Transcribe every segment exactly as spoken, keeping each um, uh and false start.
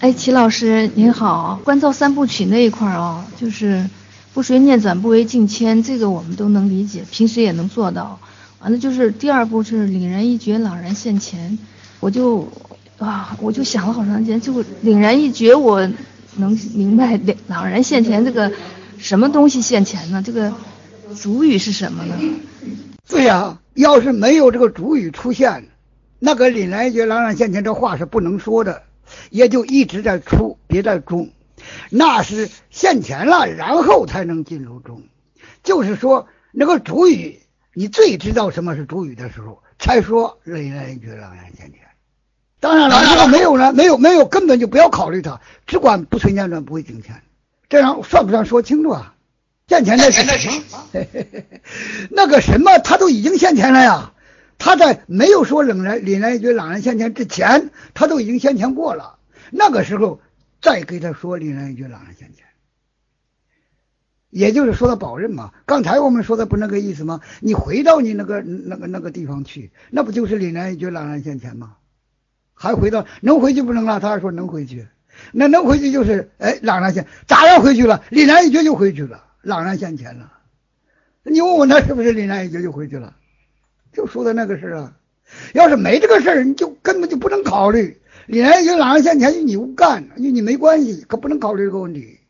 哎，齐老师您好，观照三部曲那一块啊，就是不随念转，不为境迁，这个我们都能理解，平时也能做到。完了就是第二步是凛然一觉，朗然现前，我就啊，我就想了好长时间，就凛然一觉，我能明白朗然现前这个什么东西现前呢？这个主语是什么呢？ 对呀、啊，要是没有这个主语出现，那个凛然一觉，朗然现前这话是不能说的。也就一直在出，别在中，那是现前了，然后才能进入中。就是说，那个主语，你最知道什么是主语的时候，才说凛然一觉，朗然现前。当然了，如果没有呢，没有没有，根本就不要考虑它，只管不随念转，不为境迁。这样算不算说清楚啊？现前的是什么？那个什么，他都已经现前了呀。他在没有说冷然凛然一觉朗然现前之前，他都已经现前过了。那个时候再给他说凛然一觉朗然现前，也就是说的保任嘛。刚才我们说的不那个意思吗？你回到你那个那个那个地方去，那不就是凛然一觉朗然现前吗？还回到能回去不能了？他还说能回去，那能回去就是哎朗然现咋样回去了？凛然一觉就回去了，朗然现前了。你问问他是不是凛然一觉就回去了？就说的那个事啊，要是没这个事儿，你就根本就不能考虑。凛然一觉朗然现前与你无干，与你没关系，可不能考虑这个问题。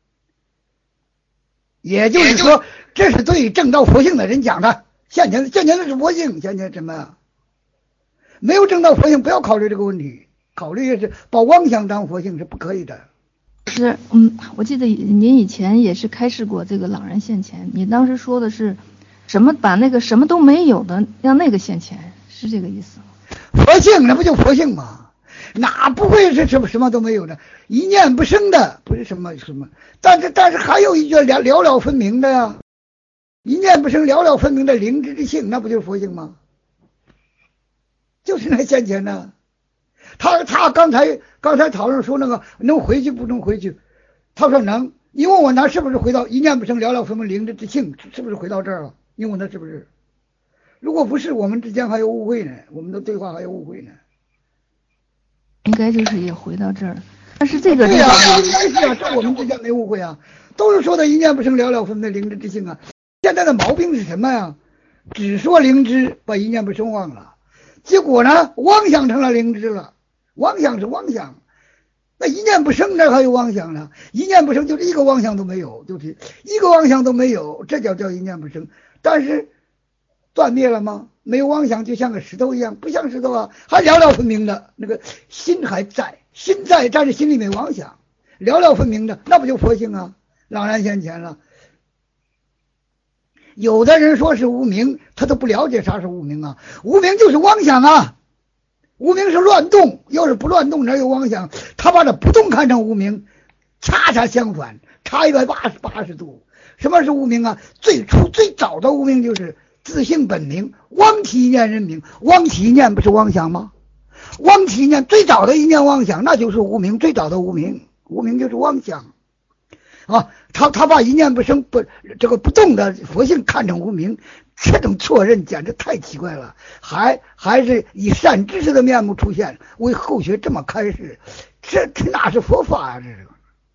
也就是说，这是对正道佛性的人讲的。现前现前的是佛性，现前什么呀？没有正道佛性，不要考虑这个问题，考虑的是把妄想当佛性是不可以的。 是，嗯，我记得您以前也是开示过这个朗然现前，你当时说的是。什么把那个什么都没有的让那个现前，是这个意思吗？ 佛性那不就佛性吗？哪不会是什么什么都没有的，一念不生的，不是什么什么，但是但是还有一句了了了分明的呀，一念不生了了分明的灵知之性，那不就是佛性吗？就是那现前呢。他他刚才刚才讨论说那个能回去不能回去，他说能。你问我那是不是回到一念不生了了分明灵知之性，是不是回到这儿了？你问他是不是？如果不是，我们之间还有误会呢，我们的对话还有误会呢。 应该就是也回到这儿，但是这个对呀、啊，应该是啊，这我们之间没误会啊，都是说的一念不生了了分明灵知之性啊。现在的毛病是什么呀？只说灵知，把一念不生忘了，结果呢，妄想成了灵知了。妄想是妄想，那一念不生那还有妄想呢？一念不生就是一个妄想都没有，就是一个妄想都没有，这叫叫一念不生。但是断灭了吗？没有妄想，就像个石头一样，不像石头啊，还了了分明的，那个心还在，心在，但是心里没妄想，了了分明的，那不就佛性啊？朗然现前了。有的人说是无明，他都不了解啥是无明啊，无明就是妄想啊。无明是乱动，要是不乱动哪有妄想？他把这不动看成无明，恰恰相反，差一百八十八十度。什么是无明啊？最初最早的无明就是自性本明，妄体一念人明。妄体一念不是妄想吗？妄体一念最早的一念妄想，那就是无明，最早的无明，无明就是妄想啊。他他把一念不生不这个不动的佛性看成无明。这种错认简直太奇怪了，还还是以善知识的面目出现，为后学这么开示，这这哪是佛法啊？这是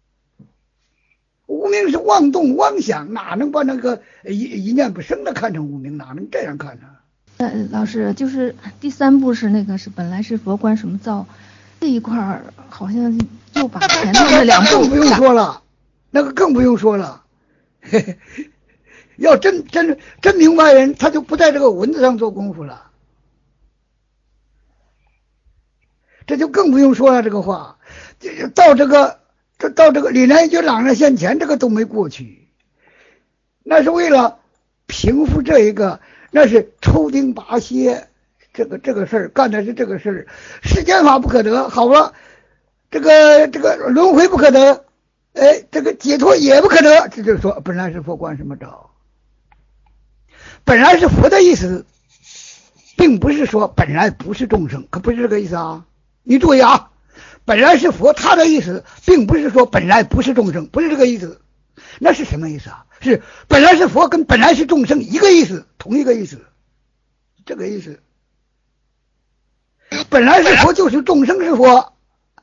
无明是妄动妄想，哪能把那个一一念不生的看成无明？哪能这样看呢？ 呃，老师，就是第三步是那个是本来是佛观什么造这一块儿，好像又把前面的两步更不用说了，那个更不用说了。嘿嘿，要真真真明白人，他就不在这个文字上做功夫了，这就更不用说了。这个话到这个这到这个凛然一觉朗然现前，这个都没过去，那是为了平复这一个，那是抽钉拔蝎，这个这个事儿干的是这个事儿，世间法不可得，好了，这个这个轮回不可得，哎，这个解脱也不可得，这就是说本来是佛观什么着。本来是佛的意思，并不是说本来不是众生，可不是这个意思啊！你注意啊，本来是佛，他的意思并不是说本来不是众生，不是这个意思。那是什么意思啊？是本来是佛跟本来是众生一个意思，同一个意思，这个意思。本来是佛就是众生是佛，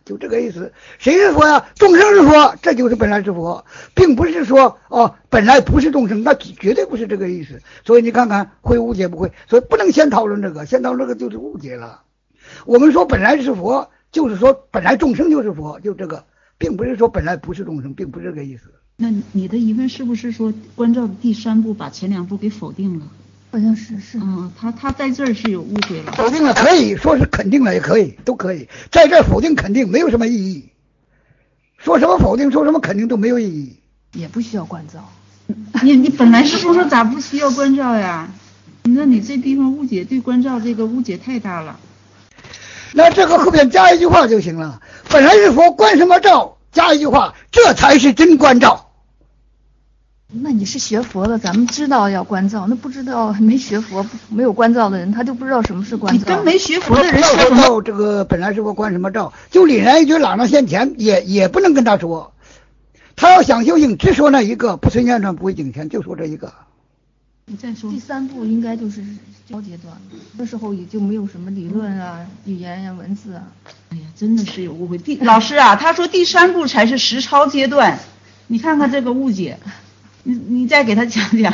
就这个意思。谁是佛呀？众生是佛，这就是本来是佛，并不是说哦本来不是众生，那绝对不是这个意思。所以你看看会误解不会？所以不能先讨论这个，先讨论这个就是误解了。我们说本来是佛，就是说本来众生就是佛，就这个，并不是说本来不是众生，并不是这个意思。 那你的疑问是不是说观照的第三步把前两步给否定了？ 好像是是。 嗯，他他在这儿是有误会了。 否定了可以说是肯定了也可以，都可以。在这儿否定肯定没有什么意义，说什么否定说什么肯定都没有意义。 也不需要关照。 你你本来是不说咋不需要关照呀？那你这地方误解，对关照这个误解太大了。 那这个后边加一句话就行了，本来是佛，关什么照？加一句话，这才是真关照。 那你是学佛的，咱们知道要关照，那不知道没学佛没有关照的人，他就不知道什么是关照。 你跟没学佛的人说什么？ 这个本来是佛关什么照？就凛然一觉朗朗现前，也也不能跟他说。他要想修行，只说那一个，不随念转不会境迁，就说这一个。 你再说。 第三步应该就是教阶段了，那时候也就没有什么理论啊、语言呀、啊、文字啊。 哎呀，真的是有误会。第老师啊，他说第三步才是实操阶段，你看看这个误解。你你再给他讲讲。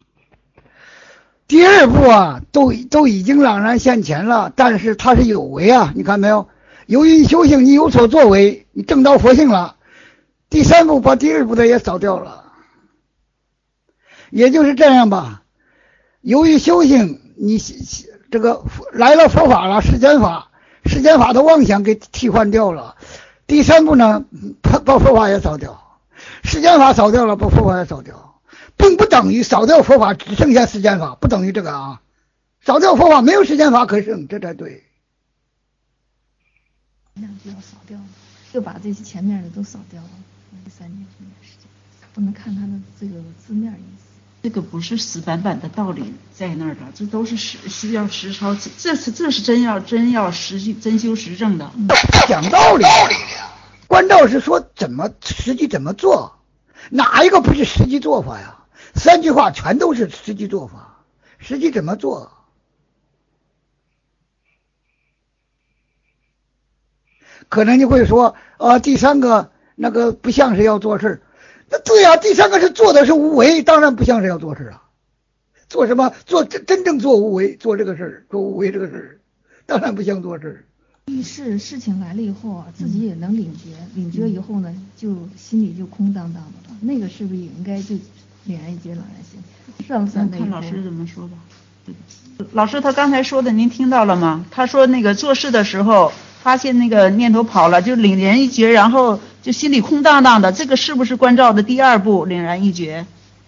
第二步啊，都都已经朗然现前了，但是他是有为啊，你看没有？由于修行你有所作为，你证到佛性了，第三步把第二步的也扫掉了，也就是这样吧。由于修行，你这个来了佛法了，世间法，世间法的妄想给替换掉了。第三步呢，把把佛法也扫掉。世间法扫掉了，把佛法也扫掉，并不等于扫掉佛法只剩下世间法，不等于这个啊。扫掉佛法没有世间法可剩，这才对。 那就要扫掉了，就把这些前面的都扫掉了。第三件事情不能看他的这个字面意思， 这个不是死板板的道理在那儿的，这都是实需要实操，这是这是真要真要实际真修实证的。 讲道理。关照是说怎么实际怎么做，哪一个不是实际做法呀？三句话全都是实际做法，实际怎么做？可能你会说啊，第三个那个不像是要做事，那对呀、啊，第三个是做的是无为，当然不像是要做事啊。做什么？做真真正做无为，做这个事儿，做无为这个事儿，当然不像做事。 遇事事情来了以后啊，自己也能领觉，领觉以后呢，就心里就空荡荡的了。那个是不是也应该就凛然一觉朗然现前？算不算那一步？ 看老师怎么说吧。老师他刚才说的您听到了吗？他说那个做事的时候发现那个念头跑了，就凛然一觉，然后就心里空荡荡的，这个是不是关照的第二步凛然一觉？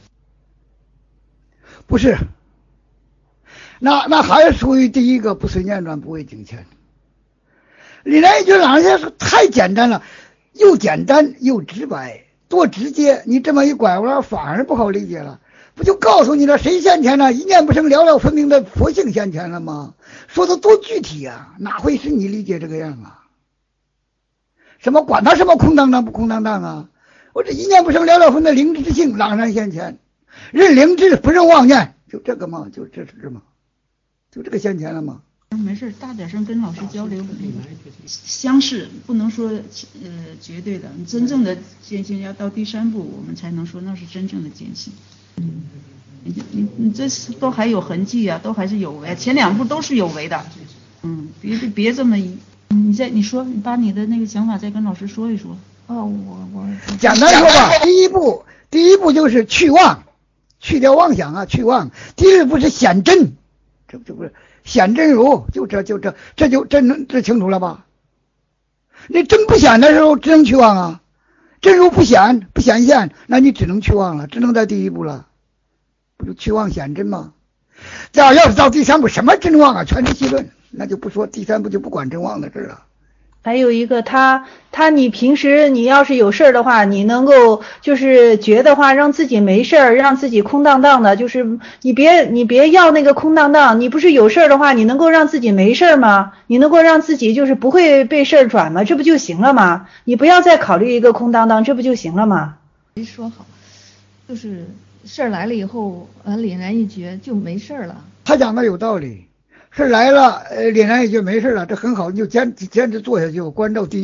不是，那那还是属于第一个不随念转不会境迁。凛然一觉朗然现前太简单了，又简单又直白，多直接。你这么一拐弯反而不好理解了，不就告诉你了谁现前了？一念不生了了分明的佛性现前了吗？说的多具体啊，哪会是你理解这个样啊？什么管他什么空荡荡不空荡荡啊？我这一念不生了了分的灵智之性朗然现前，认灵智不认妄念，就这个嘛，就这是嘛，就这个现前了吗？ 没事，大点声跟老师交流，相似不能说呃绝对的，真正的坚信要到第三步，我们才能说那是真正的坚信。嗯，你你你这都还有痕迹啊，都还是有为，前两步都是有为的。嗯，别别这么一，你再你说，你把你的那个想法再跟老师说一说。 哦，我我简单说吧，第一步第一步就是去妄，去掉妄想啊，去妄。第二步是显真，这这不是。显真如，就这就这这就真能这清楚了吧？你真不显的时候只能去妄啊，真如不显不显现，那你只能去妄了，只能在第一步了，不就去妄显真吗？这要是到第三步什么真妄啊，全是戏论，那就不说第三步就不管真妄的事了。 还有一个他他你平时你要是有事儿的话，你能够就是觉的话，让自己没事儿，让自己空荡荡的，就是你别你别要那个空荡荡，你不是有事儿的话，你能够让自己没事儿吗？你能够让自己就是不会被事儿转吗？这不就行了吗？你不要再考虑一个空荡荡，这不就行了吗？ 没说好，就是事儿来了以后，呃，凛然一觉就没事儿了。 他讲的有道理。事来了，呃，凛然一觉没事了，这很好，你就坚坚持做下去，关照第一步。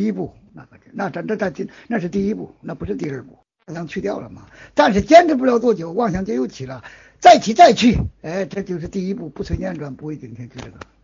那可那咱这咱那是第一步，那不是第二步，妄想去掉了嘛。但是坚持不了多久，妄想就又起了，再起再去，哎，这就是第一步，不随念转，不会顶天去这个。